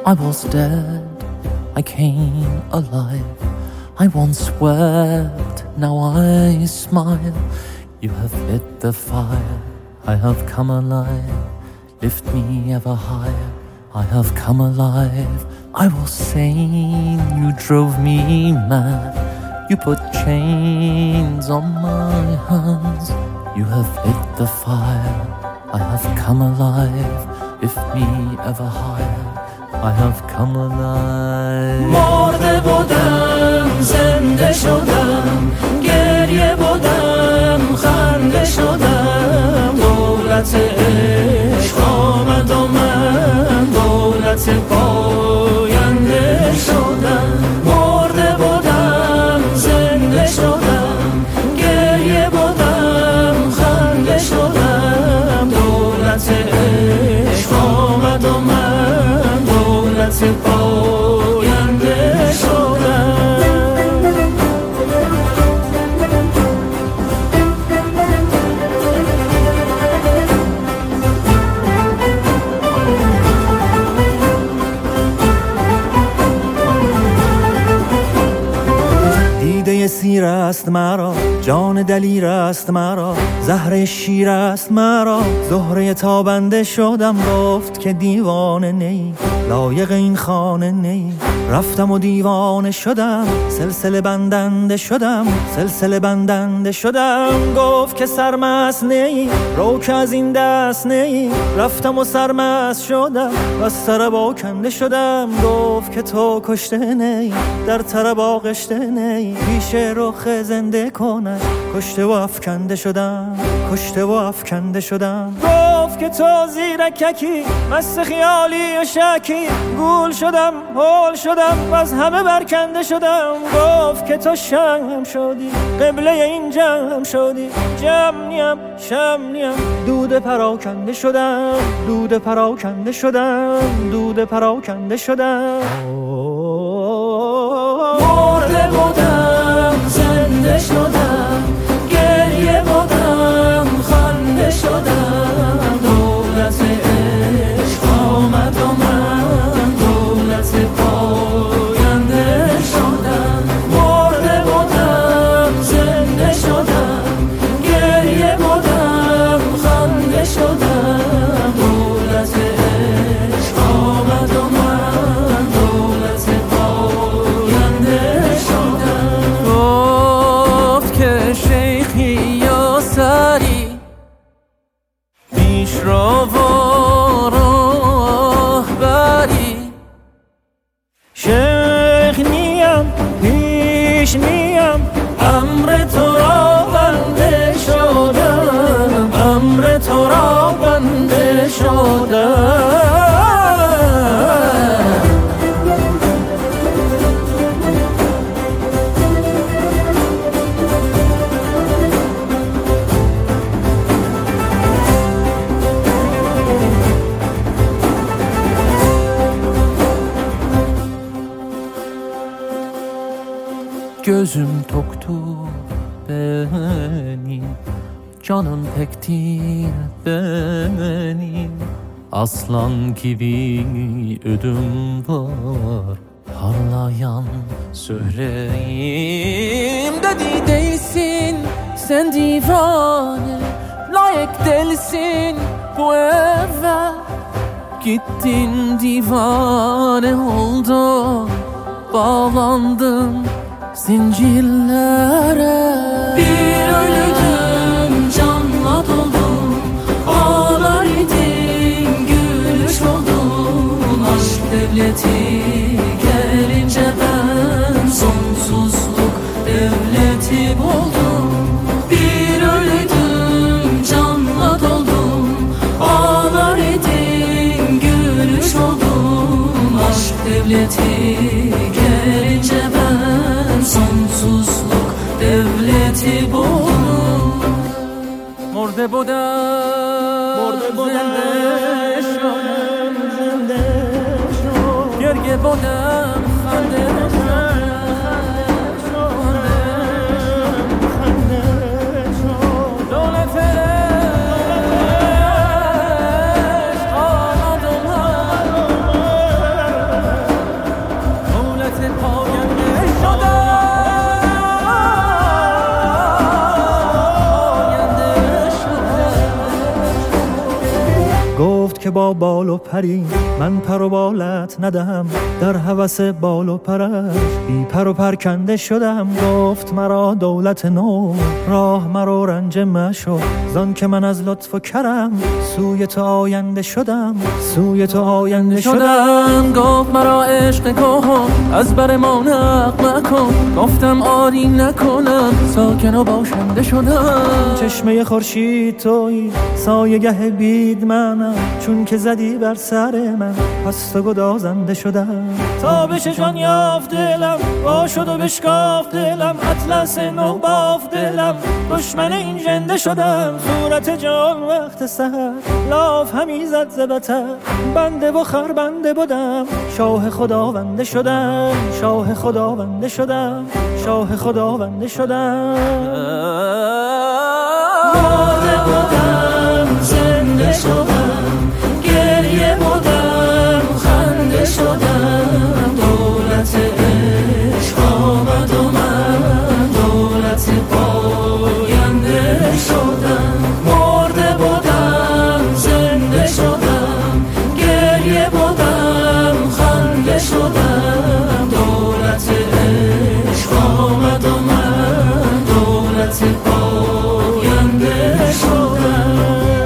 I was dead, I came alive. I once wept, now I smile. You have lit the fire, I have come alive. Lift me ever higher, I have come alive. I was sane, you drove me mad. You put chains on my hands. You have lit the fire, I have come alive. Lift me ever higher, I have come alive. مرده بودم زنده شدم، گریه بودم خنده شدم. دولت عشق آمد و من دولت پاینده شدم. مرده بودم زنده شدم، گریه بودم خنده شدم. دولت عشق آمد و من دولت پاینده شدم. دیده سیر است مرا، جان دلیر است مرا، زهره شیر است مرا. زهره تابنده شدم، گفت که دیوانه نی، لایق این خانه نی. رفتم و دیوانه شدم، سلسله بندنده شدم، سلسله بندنده شدم. گفت که سرمست نی، رو که از این دست نی. رفتم و سرمست شدم و از طرب آکنده شدم. گفت که تو کشته نی، در طرب آغشته نی. پیش رخ زنده کنه، کشته و افکنده شدم، کشته و افکنده شدم. گفت که تو زیرککی، مست خیالی و شکی. گول شدم، هول شدم و از همه برکنده شدم. گفت که تو شم شدی، قبله این جمع شدی. جمع نیم، شم نیم، دود پراکنده شدم، دود پراکنده شدم، دود پراکنده شدم. مرده بودم زنده شدم، گریه بودم خنده شدم. دولت عشق آمد و من دولت پاینده شدم. مرده بودم زنده شدم، گریه بودم خنده شدم. دولت عشق آمد و من دولت پاینده شدم. گفت که شیخی یا سری، پیش رو و راهبری. شیخ نیم، پیش نیم، امر تو را بنده شدم، امر تو را بنده شدم. Gözüm toktur benim, canım pek değil benim. Aslan gibi ödüm var, parlayan söyleyeyim. Dedi değilsin sen divane, layık değilsin bu eve. Gittin divane oldun, bağlandın zincirlere. Bir ölüdüm canla doldum, ağlar idim gülüş oldum. Aşk devleti gelince ben sonsuzluk devleti buldum. Bir ölüdüm canla doldum, ağlar idim gülüş oldum. Aşk devleti gelince ben sonsuzluk devleti buldum. مرده بودم زنده شدم، گریه بودم خنده که با بال و پری من پر و بالت ندهم، در هوس بال و پرش بی پر و پرکنده شدم. گفت مرا دولت نو راه مرا رنج مشو، زان که من از لطف و کرم سوی تو آینده شدم، سوی تو آینده شدم. گفت مرا عشق کهن از بر ما نقل مکن، گفتم آری نکنم ساکن و باشنده شدم. چشمه خورشید تویی سایه گه بید منم، چون که زدی بر سر من پس تو گدازنده شدم. تابش جان یافت دلم با شد و بشکافت دلم، اطلس نو بافت دلم دشمن این ژنده شدم. صورت جان وقت سحر لاف همی زد زبتر، بنده و خربنده بودم شاه خداونده شدم، شاه خداونده شدم، شاه خداونده شدم. مرده بودم زنده شدم، گریه بودم خنده شدم. دولت عشق آمد و من دولت پاینده شدم. مرده بودم زنده شدم، گریه بودم خنده شدم. دولت عشق آمد و من دولت پاینده شدم.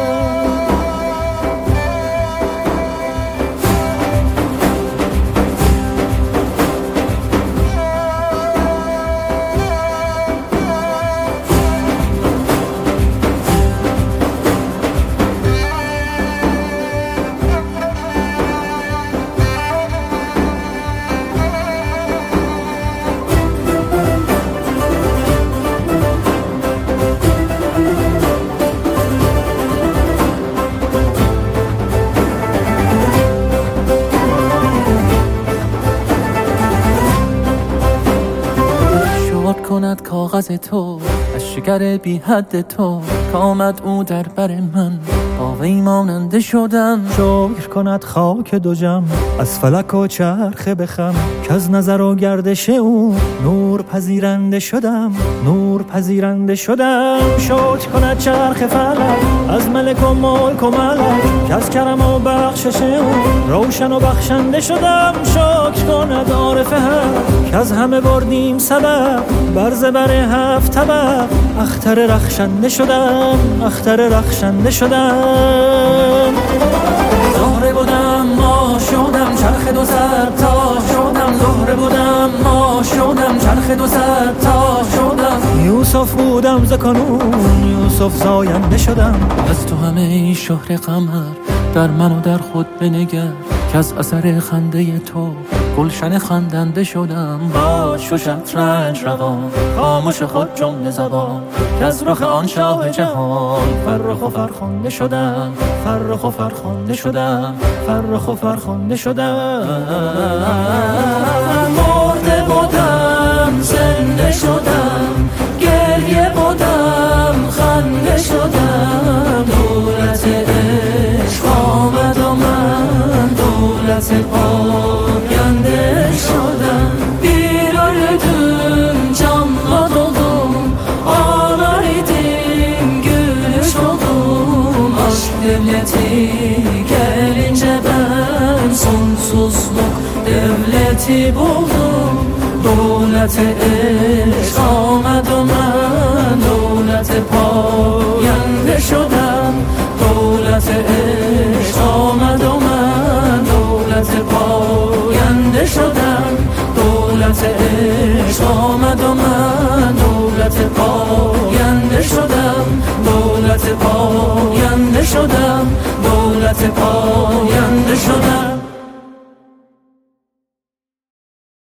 کند کاغذ تو از شکر بی حد تو، که آمد او در بر من با وی ماننده شدم. شکر کند خاک دو جم از فلک و چرخ بخم، که از نظر و گردش او نور پذیرنده شدم، نور پذیرنده شدم. شکر کند چرخ فلک از ملک و ملک و ملک، که از کرم و بخشش او روشن و بخشنده شدم. شکر کند عارف حق که از همه بردیم سبب، بر زبر هفت طبق اختر رخشنده شدم، اختر رخشنده شدم. زهره بودم ما شدم چرخ دو صد تا شدم. زهره بودم ما شدم چرخ دو صد تا شدم. یوسف بودم ز کنون یوسف زاینده شدم. از تو همه شهر قمر در من و در خود بنگر، که از اثر خنده تو گلشن خندنده شدم. باش و شطرنج روان خاموش خود جمله زبان، که از رخ آن شاه جهان فرخ و فرخنده شدم، فرخ و فرخنده شدم، فرخ و فرخنده شدم. مرده بودم زنده شدم، گریه بودم خنده شدم. دولت عشق آمد و من dövləti payəndə şadəm. Bir öldüm, canla doldum, ağlar idim, gülüş oldum. Aşk devleti gəlincə ben sonsuzluq devleti buldum. Dövləti eşq آمد و من دولت پاینده شدم. دولت عشق آمد و من دولت پاینده شدم. دولت عشق آمد و من دولت پاینده شدم. دولت پاینده شدم. دولت پاینده شدم.